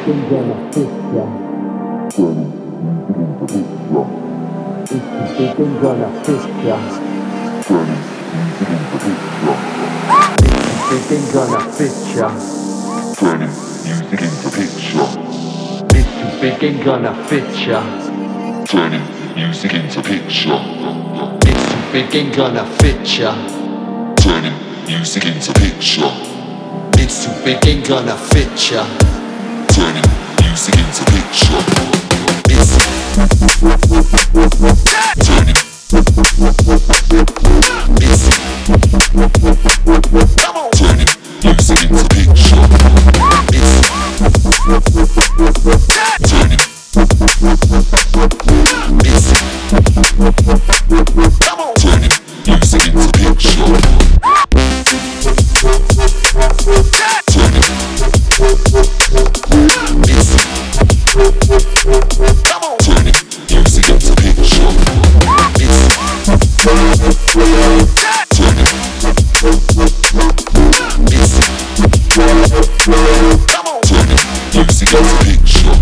speaking gonna fit ya. If you speaking gonna fit ya. If you speaking gonna fit ya. Turning music into picture. If you speaking gonna fit ya. Turning music into picture. If you speaking gonna fit ya. Turning music into picture. If you speaking gonna fit ya. Turning music into picture. It's Turning. it's Turning music into picture. it's Turning. it's Turning music into picture. Turning. it's Turning music into picture. Turning. Turning music into picture.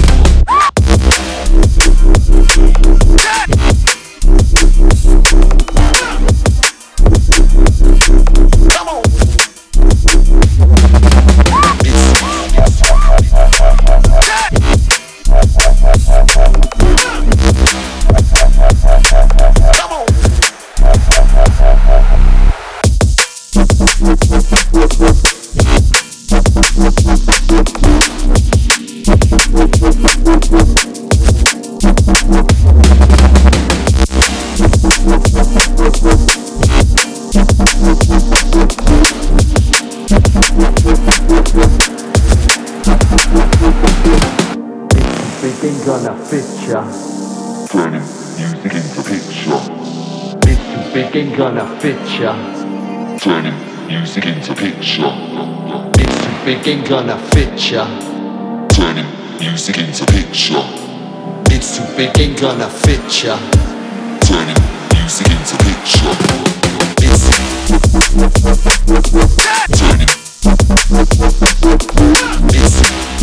speaking gonna fit ya. Turning music into picture. If you speaking gonna fit ya. Turning music into picture. If you speaking gonna fit ya. Turning music into picture. If you speaking gonna fit ya. Turning music into picture. It's Turning. it's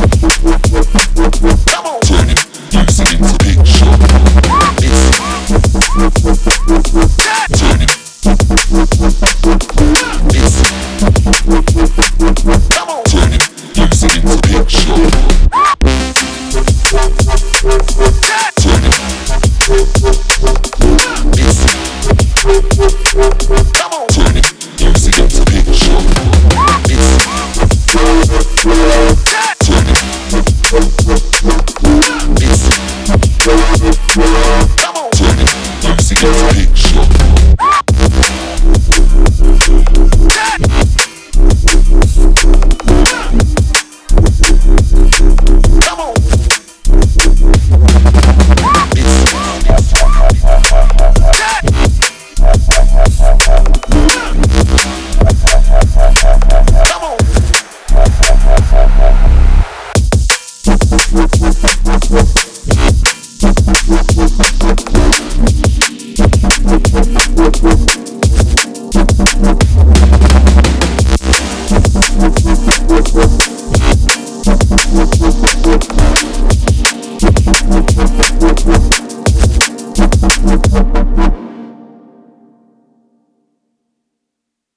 Turning music into picture. it's Turning. it's Turning music into picture. Turning. it's Turning music into picture. it's Turning. it's Turning music into picture.